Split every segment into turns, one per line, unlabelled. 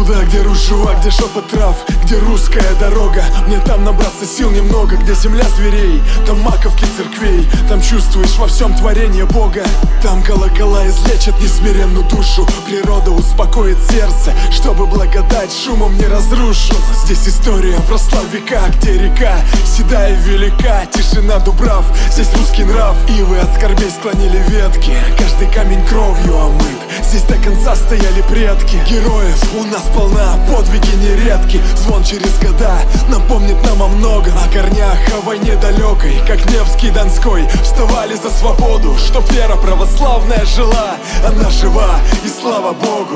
Туда, где рушева, где шепот трав, где русская дорога. Мне там набраться сил немного. Где земля зверей, там маковки церквей. Там чувствуешь во всем творение Бога. Там колокола излечат несмиренную душу. Природа успокоит сердце, чтобы благодать шумом не разрушил. Здесь история вросла в века, где река седая велика, тишина дубрав. Здесь русский нрав, ивы от скорбей склонили ветки. Каждый камень кровью омыт, здесь до конца стояли предки. Героев у нас полна, подвиги нередки. Звон через года напомнит нам о многом. О корнях, о войне далекой, как Невский, Донской. Вставали за свободу, чтоб вера православная жила. Она жива, и слава Богу.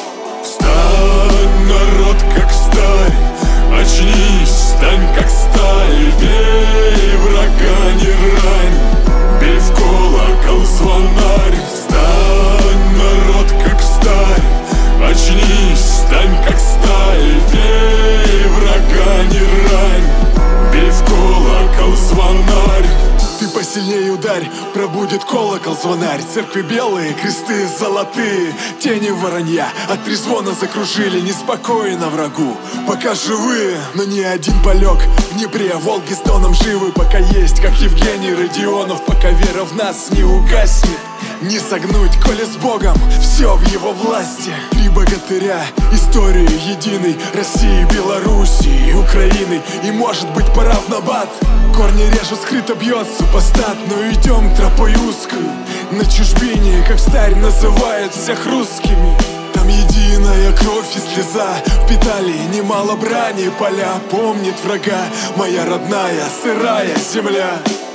Встань, народ, как сталь, очнись, стань, как сталь. Бей врага, не рань, бей в колокол звонарь. Встань, народ, как сталь, очнись, стань, как сталь. Бей врага, не рань, бей в колокол звонарь.
Ты посильнее ударь, пробудет колокол звонарь. Церкви белые, кресты золотые, тени воронья от трезвона закружили. Неспокойно врагу, пока живые, но ни один полег в Днепре, Волги с Доном живы. Пока есть, как Евгений Родионов, пока вера в нас не угаснет. Не согнуть, коли с Богом все в его власти. Три богатыря, истории единой России, Белоруссии, Украины. И может быть пора в набат. Корни режут, скрыто бьет супостат. Но идем тропой узкую, на чужбине, как старь называют всех русскими. Там единая кровь и слеза, впитали немало брани. Поля помнит врага, моя родная сырая земля.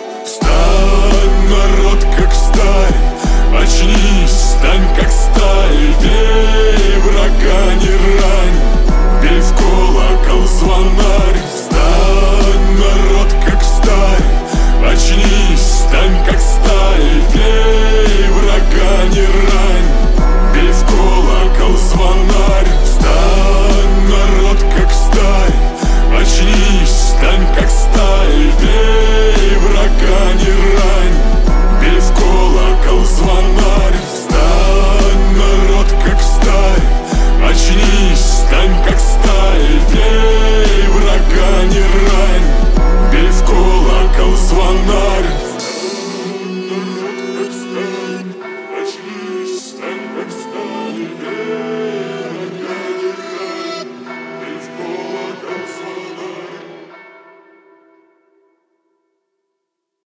Встань, народ, как сталь, очнись, стань, как сталь. Бей врага, не рань, бей в колокол